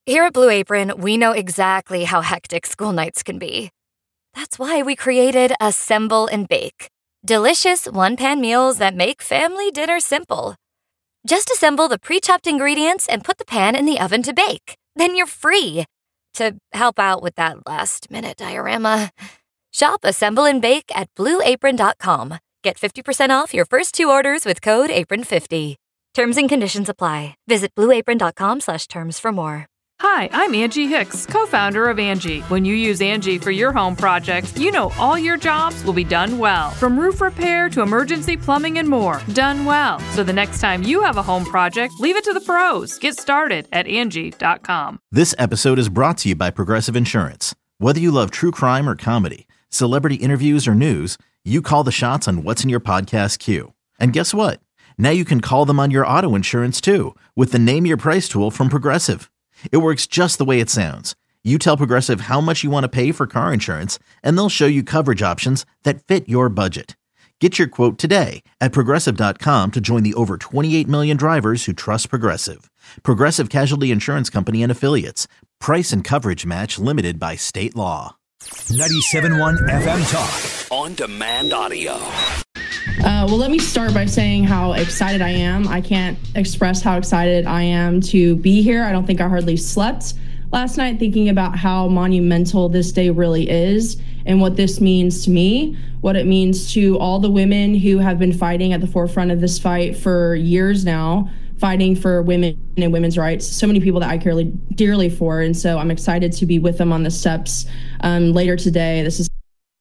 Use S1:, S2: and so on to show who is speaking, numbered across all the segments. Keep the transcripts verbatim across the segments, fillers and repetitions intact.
S1: Here at Blue Apron, we know exactly how hectic school nights can be. That's why we created Assemble and Bake. Delicious one-pan meals that make family dinner simple. Just assemble the pre-chopped ingredients and put the pan in the oven to bake. Then you're free to help out with that last-minute diorama. Shop Assemble and Bake at blue apron dot com. Get fifty percent off your first two orders with code apron fifty. Terms and conditions apply. Visit blue apron dot com slash terms for more.
S2: Hi, I'm Angie Hicks, co-founder of Angie. When you use Angie for your home projects, you know all your jobs will be done well. From roof repair to emergency plumbing and more, done well. So the next time you have a home project, leave it to the pros. Get started at Angie dot com.
S3: This episode is brought to you by Progressive Insurance. Whether you love true crime or comedy, celebrity interviews or news, you call the shots on what's in your podcast queue. And guess what? Now you can call them on your auto insurance too with the Name Your Price tool from Progressive. It works just the way it sounds. You tell Progressive how much you want to pay for car insurance, and they'll show you coverage options that fit your budget. Get your quote today at progressive dot com to join the over twenty-eight million drivers who trust Progressive. Progressive Casualty Insurance Company and Affiliates. Price and coverage match limited by state law.
S4: ninety-seven point one F M Talk. On demand audio.
S5: Uh, well, let me start by saying how excited I am. I can't express how excited I am to be here. I don't think I hardly slept last night thinking about how monumental this day really is and what this means to me, what it means to all the women who have been fighting at the forefront of this fight for years now, fighting for women and women's rights. So many people that I care dearly for. And so I'm excited to be with them on the steps um, later today. This is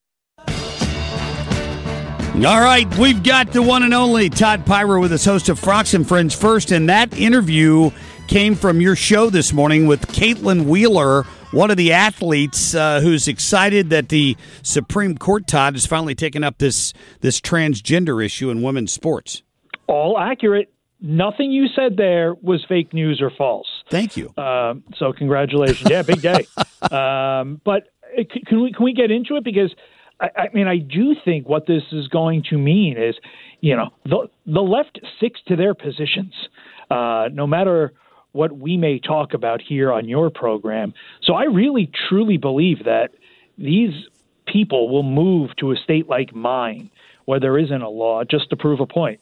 S6: All right, we've got the one and only Todd Pyra with us, host of Frocks and Friends First, and that interview came from your show this morning with Caitlin Wheeler, one of the athletes uh, who's excited that the Supreme Court, Todd, has finally taken up this this transgender issue in women's sports.
S7: All accurate. Nothing you said there was fake news or false.
S6: Thank you.
S7: Um, so congratulations. Yeah, big day. um, but can we can we get into it? Because I, I mean, I do think what this is going to mean is, you know, the the left sticks to their positions, uh, no matter what we may talk about here on your program. So I really, truly believe that these people will move to a state like mine, where there isn't a law, just to prove a point.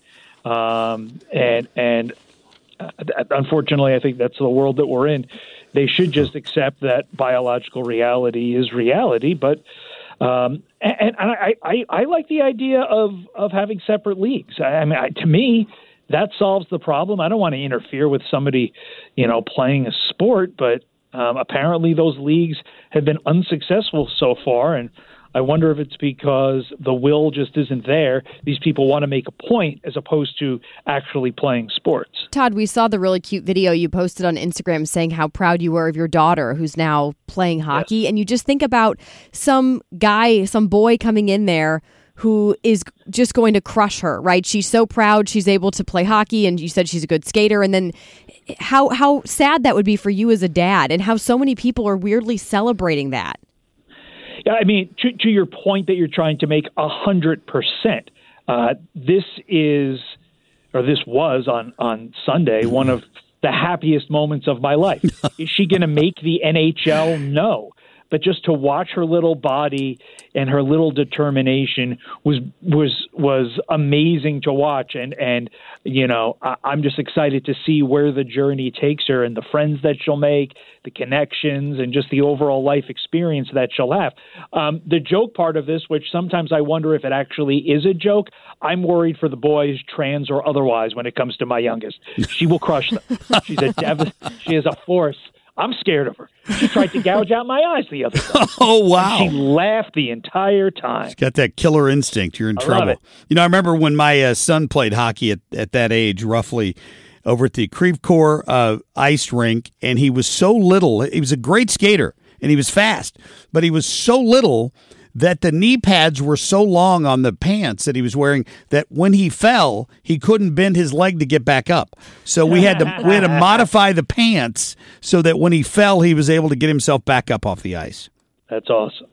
S7: Um, and and uh, unfortunately, I think that's the world that we're in. They should just accept that biological reality is reality, but. Um, and, and I, I, I like the idea of, of having separate leagues. I, I mean, I, to me, that solves the problem. I don't want to interfere with somebody, you know, playing a sport, but um, apparently those leagues have been unsuccessful so far. And I wonder if it's because the will just isn't there. These people want to make a point as opposed to actually playing sports.
S8: Todd, we saw the really cute video you posted on Instagram saying how proud you were of your daughter who's now playing hockey. Yes. And you just think about some guy, some boy coming in there who is just going to crush her, right? She's so proud she's able to play hockey, and you said she's a good skater. And then how how sad that would be for you as a dad, and how so many people are weirdly celebrating that.
S7: Yeah, I mean, to, to your point that you're trying to make, a hundred percent. Uh, this is, or this was on, on Sunday, one of the happiest moments of my life. Is she going to make the N H L? No. But just to watch her little body and her little determination was was was amazing to watch. And, and you know, I, I'm just excited to see where the journey takes her and the friends that she'll make, the connections, and just the overall life experience that she'll have. Um, the joke part of this, which sometimes I wonder if it actually is a joke, I'm worried for the boys, trans or otherwise, when it comes to my youngest. She will crush them. She's a dev- She is a force. I'm scared of her. She tried to gouge out my eyes the other day.
S6: Oh, wow.
S7: She laughed the entire time.
S6: She's got that killer instinct. You're in
S7: I
S6: trouble.
S7: love it.
S6: You know, I remember when my uh, son played hockey at, at that age, roughly, over at the Creve Coeur uh, ice rink, and he was so little. He was a great skater, and he was fast, but he was so little that the knee pads were so long on the pants that he was wearing that when he fell, he couldn't bend his leg to get back up. So we had to we had to modify the pants so that when he fell, he was able to get himself back up off the ice.
S7: That's awesome.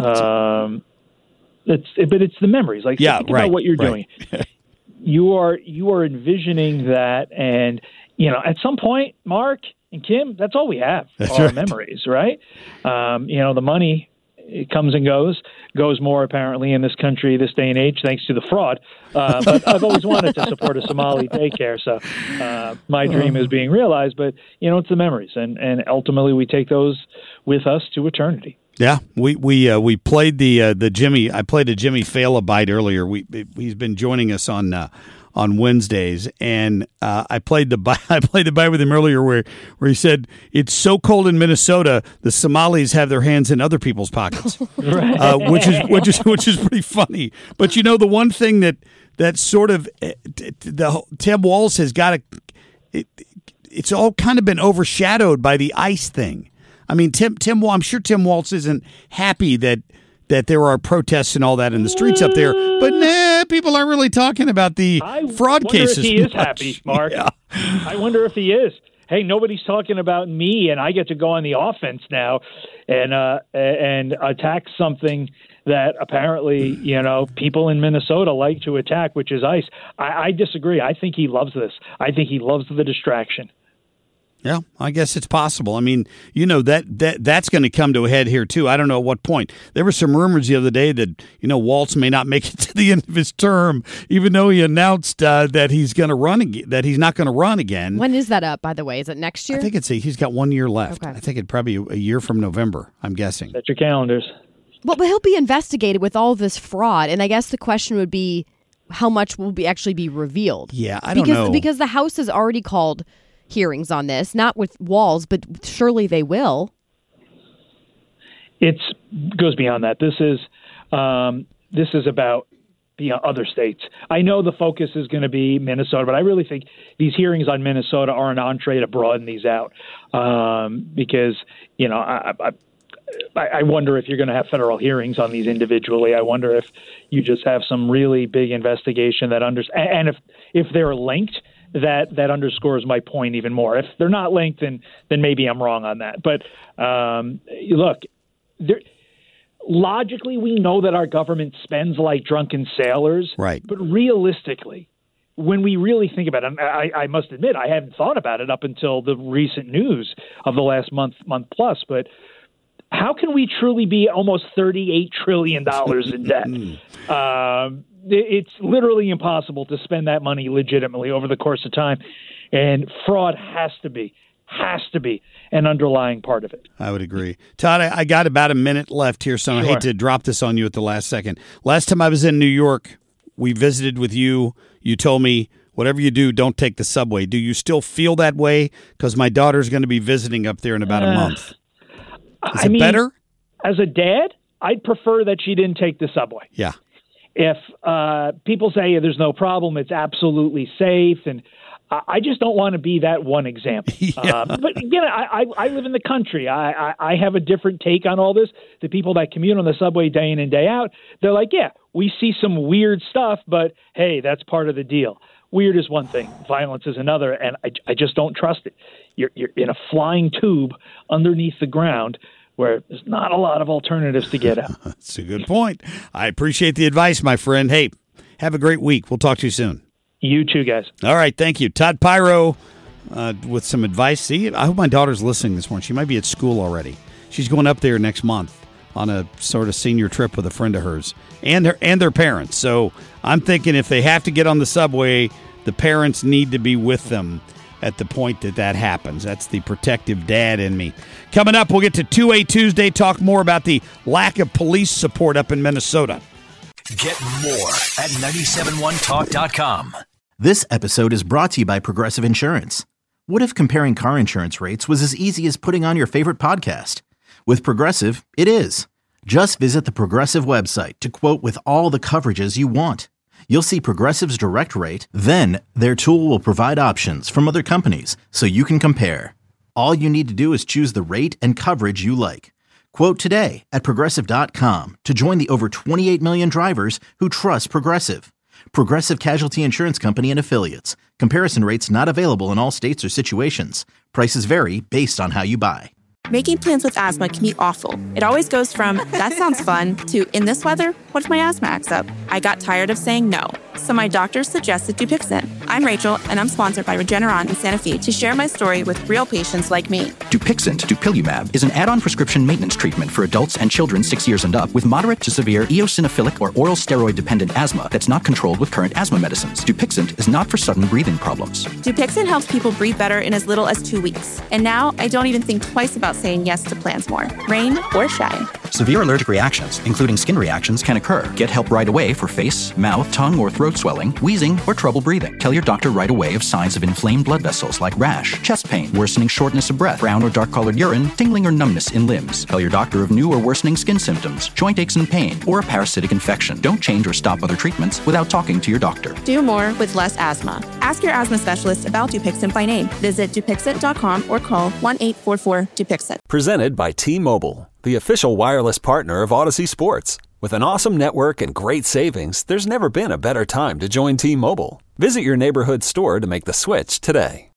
S7: Um, it's but it's the memories. Like
S6: yeah,
S7: think
S6: right,
S7: about what you're
S6: right.
S7: doing. you are you are envisioning that, and you know, at some point, Mark, and Kim, that's all we have.
S6: That's
S7: our
S6: right.
S7: memories, right? Um, you know, the money, it comes and goes, goes more apparently in this country this day and age, thanks to the fraud. Uh, but I've always wanted to support a Somali daycare, so uh, my dream is being realized. But, you know, it's the memories, and, and ultimately we take those with us to eternity.
S6: Yeah, we we uh, we played the uh, the Jimmy. I played a Jimmy Fallon bite earlier. We he's been joining us on uh, on Wednesdays, and uh, I played the bite, I played the bite with him earlier where where he said it's so cold in Minnesota the Somalis have their hands in other people's pockets,
S7: Right.
S6: uh, which is which is which is pretty funny. But you know the one thing that that sort of uh, the Tim Walz has got to it, it's all kind of been overshadowed by the ICE thing. I mean, Tim, Tim, I'm sure Tim Walz isn't happy that that there are protests and all that in the streets up there, but nah, people aren't really talking about the
S7: I
S6: fraud
S7: wonder
S6: cases.
S7: if he
S6: much.
S7: is happy, Mark.
S6: Yeah.
S7: I wonder if he is. Hey, nobody's talking about me, and I get to go on the offense now and uh, and attack something that apparently, you know, people in Minnesota like to attack, which is ICE. I, I disagree. I think he loves this. I think he loves the distraction.
S6: Yeah, I guess it's possible. I mean, you know, that, that that's going to come to a head here, too. I don't know at what point. There were some rumors the other day that, you know, Walz may not make it to the end of his term, even though he announced uh, that he's going to run again, that he's not going to run again.
S8: When is that up, by the way? Is it next year?
S6: I think it's a, he's got one year left.
S8: Okay.
S6: I think it'd probably be a year from November, I'm guessing.
S7: Set your calendars.
S8: Well, but he'll be investigated with all this fraud, and I guess the question would be how much will be actually be revealed.
S6: Yeah, I don't
S8: because,
S6: know.
S8: Because the House has already called hearings on this, not with Walz, but surely they will.
S7: It goes beyond that. This is um, this is about the other states. I know the focus is going to be Minnesota, but I really think these hearings on Minnesota are an entree to broaden these out um, because, you know, I, I, I wonder if you're going to have federal hearings on these individually. I wonder if you just have some really big investigation that under and if if they're linked. That that underscores my point even more. If they're not linked, then then maybe I'm wrong on that. But um, look, there, logically, we know that our government spends like drunken sailors.
S6: Right.
S7: But realistically, when we really think about it, and I, I must admit, I hadn't thought about it up until the recent news of the last month, month plus. But how can we truly be almost thirty-eight trillion dollars in debt? um, It's literally impossible to spend that money legitimately over the course of time. And fraud has to be, has to be an underlying part of it.
S6: I would agree. Todd, I, I got about a minute left here, so
S7: Sure.
S6: I hate to drop this on you at the last second. Last time I was in New York, we visited with you. You told me, whatever you do, don't take the subway. Do you still feel that way? Because my daughter's going to be visiting up there in about a month. Is
S7: I
S6: it
S7: mean,
S6: better?
S7: As a dad, I'd prefer that she didn't take the subway.
S6: Yeah.
S7: If uh, people say there's no problem, it's absolutely safe, and I, I just don't want to be that one example.
S6: Yeah.
S7: Uh, but again, I, I, I live in the country. I, I, I have a different take on all this. The people that commute on the subway day in and day out, they're like, yeah, we see some weird stuff, but hey, that's part of the deal. Weird is one thing, violence is another, and I, I just don't trust it. You're, you're in a flying tube underneath the ground where there's not a lot of alternatives to get out.
S6: That's a good point. I appreciate the advice, my friend. Hey, have a great week. We'll talk to you soon.
S7: You too, guys.
S6: All right, thank you. Todd Pyro uh, with some advice. See, I hope my daughter's listening this morning. She might be at school already. She's going up there next month on a sort of senior trip with a friend of hers and her and their parents. So I'm thinking if they have to get on the subway, the parents need to be with them at the point that that happens. That's the protective dad in me. Coming up, we'll get to two A Tuesday, talk more about the lack of police support up in Minnesota.
S4: Get more at nine seven one talk dot com.
S3: This episode is brought to you by Progressive Insurance. What if comparing car insurance rates was as easy as putting on your favorite podcast? With Progressive, it is. Just visit the Progressive website to quote with all the coverages you want. You'll see Progressive's direct rate, then their tool will provide options from other companies so you can compare. All you need to do is choose the rate and coverage you like. Quote today at Progressive dot com to join the over twenty-eight million drivers who trust Progressive. Progressive Casualty Insurance Company and Affiliates. Comparison rates not available in all states or situations. Prices vary based on how you buy.
S9: Making plans with asthma can be awful. It always goes from, that sounds fun, to, in this weather, what if my asthma acts up? I got tired of saying no, so my doctor suggested Dupixent. I I'm Rachel, and I'm sponsored by Regeneron in Santa Fe to share my story with real patients like me.
S10: Dupixent, dupilumab, is an add-on prescription maintenance treatment for adults and children six years and up with moderate to severe eosinophilic or oral steroid-dependent asthma that's not controlled with current asthma medicines. Dupixent is not for sudden breathing problems.
S9: Dupixent helps people breathe better in as little as two weeks. And now, I don't even think twice about saying yes to plans more, rain or shine.
S10: Severe allergic reactions, including skin reactions, can occur. Get help right away for face, mouth, tongue, or throat swelling, wheezing, or trouble breathing. Tell your doctor right away of signs of inflamed blood vessels like rash, chest pain, worsening shortness of breath, brown or dark-colored urine, tingling or numbness in limbs. Tell your doctor of new or worsening skin symptoms, joint aches and pain, or a parasitic infection. Don't change or stop other treatments without talking to your doctor.
S9: Do more with less asthma. Ask your asthma specialist about Dupixent by name. Visit Dupixent dot com or call one eight four four Dupixent.
S11: Presented by T-Mobile, the official wireless partner of Odyssey Sports. With an awesome network and great savings, there's never been a better time to join T-Mobile. Visit your neighborhood store to make the switch today.